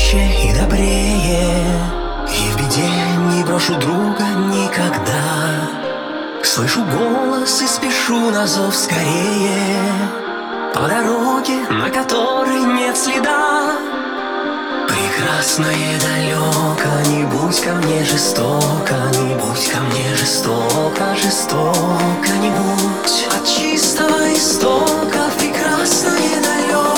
чище и добрее, и в беде не брошу друга никогда. Слышу голос и спешу на зов скорее, по дороге, на которой нет следа. Прекрасное далеко, не будь ко мне жестоко, не будь ко мне жестоко, жестоко не будь. От чистого истока в прекрасное далеко